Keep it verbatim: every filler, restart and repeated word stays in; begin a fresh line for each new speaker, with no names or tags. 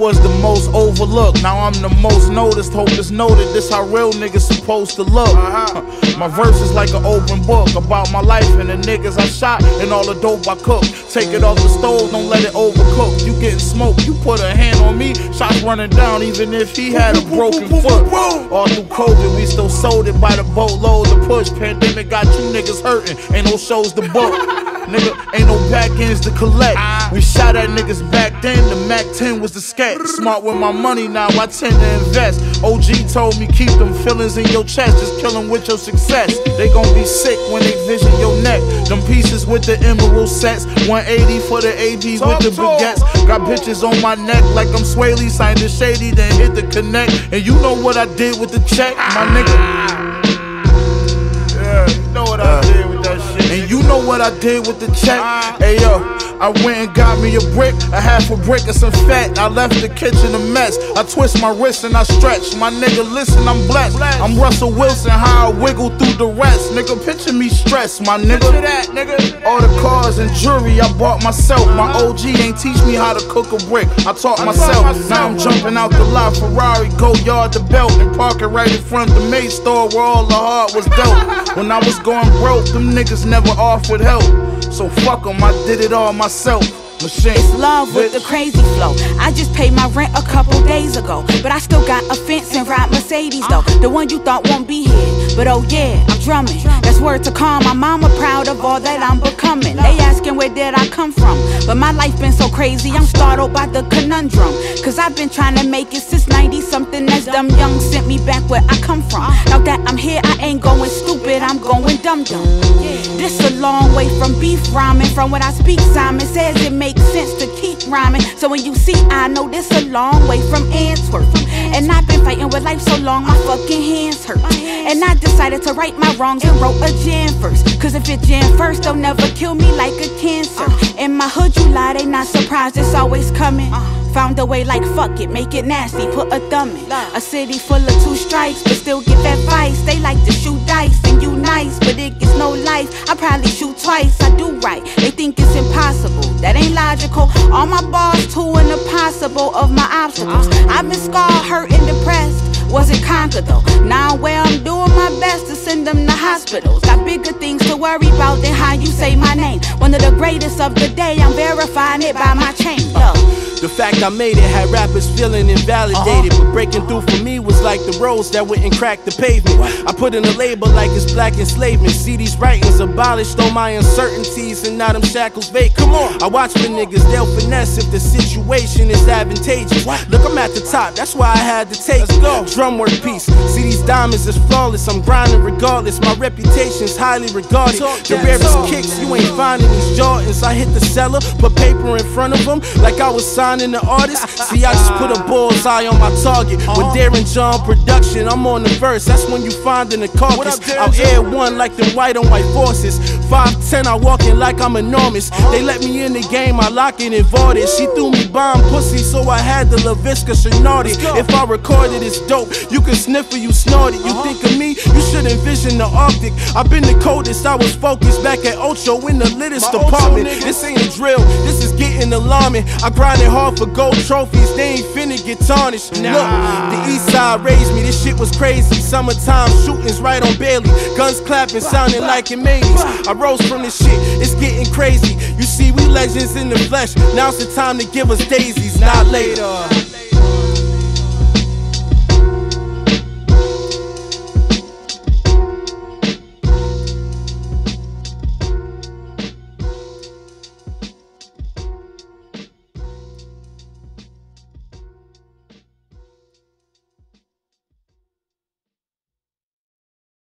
was the most overlooked, now I'm the most noticed. Hope it's noted, this how real niggas supposed to look. uh-huh. My verse is like an open book about my life and the niggas I shot and all the dope I cooked. Take it off the stove, don't let it overcook. You getting smoked, you put a hand on me, shots running down even if he had a broken foot. All through COVID, we still sold it by the boatload. The push, pandemic got you niggas hurting, ain't no shows to book. Nigga, ain't no back ends to collect. We shot at niggas back then, the Mac ten was the scat. Smart with my money now, I tend to invest. O G told me keep them feelings in your chest, just kill them with your success. They gon' be sick when they vision your neck. Them pieces with the emerald sets, one eighty for the A P with the baguettes. Got bitches on my neck like I'm Swaley, signed the shady, then hit the connect. And you know what I did with the check, my nigga. Yeah, you know what I did with that shit. And you know what I did with the check. Hey yo, I went and got me a brick, a half a brick of some fat. I left the kitchen a mess. I twist my wrist and I stretch. My nigga, listen, I'm blessed. I'm Russell Wilson, how I wiggle through the rest. Nigga, picture me stressed, my nigga. That, nigga. All the cars and jewelry I bought myself. My O G ain't teach me how to cook a brick. I taught myself. Now I'm jumping out the lot, Ferrari, go yard to belt, and park it right in front of the May store where all the heart was dealt. When I was going broke, them niggas never offered help. So fuck them, I did it all myself. Machine.
It's love with the crazy flow. I just paid my rent a couple days ago, but I still got a fence and ride Mercedes though. The one you thought won't be here, but oh yeah, I'm drumming. That's word to calm. My mama proud of all that I'm becoming. They asking where did I come from, but my life been so crazy I'm startled by the conundrum. Cause I've been trying to make it since ninety something. As dumb young sent me back where I come from. Now that I'm here, I ain't going stupid, I'm going dumb dumb. This a long way from beef rhyming. From what I speak, Simon says it makes sense to keep rhyming. So when you see, I know this a long way from Antwerp. And I've been fighting with life so long, my fucking hands hurt. And I decided to right my wrongs and wrote a jam first. Cause if it jam first, they'll never kill me like a cancer. In my hood, you lie, they not surprised, it's always coming. Found a way like fuck it, make it nasty, put a thumb in. A city full of two strikes, but still give advice. They like to shoot dice, and you nice, but it gets no life. I probably shoot twice, I do right. They think it's impossible, that ain't logical. All my bars too and impossible of my obstacles. I've been scarred, hurt, and depressed. Wasn't conquered though. Now where I'm doing my best to send them to hospitals. Got bigger things to worry about than how you say my name. One of the greatest of the day, I'm verifying it by my chain. Yo.
The fact I made it had rappers feeling invalidated, uh-huh. But breaking through for me was like the roads that wouldn't crack the pavement. I put in a label like it's black enslavement. See these writings abolished all my uncertainties, and now them shackles vacant. Come on, I watch for niggas, they'll finesse if the situation is advantageous. Look, I'm at the top, that's why I had to take it. Go. Drum work piece. See these diamonds is flawless. I'm grinding regardless. My reputation's highly regarded. The rarest kicks, you ain't finding these Jordans. I hit the cellar, put paper in front of them like I was signing the artist. See, I just put a bullseye on my target. With Darren John production, I'm on the verse. That's when you find in the carcass. I'll air one like them white on white forces. five ten, I walk in like I'm enormous. They let me in the game, I lock it and void it. She threw me bomb pussy, so I had the LaVisca Shinardi. If I recorded, it's dope. You can sniff it, you snort it. You think of me, you should envision the Arctic. I've been the coldest, I was focused back at Ocho in the littest department. This ain't a drill, this is getting alarming. I grinded hard for gold trophies, they ain't finna get tarnished. Look, the east side raised me, this shit was crazy. Summertime shootings right on Bailey. Guns clapping, sounding like in eighties. I rose from this shit, it's getting crazy. You see, we legends in the flesh. Now's the time to give us daisies, not later.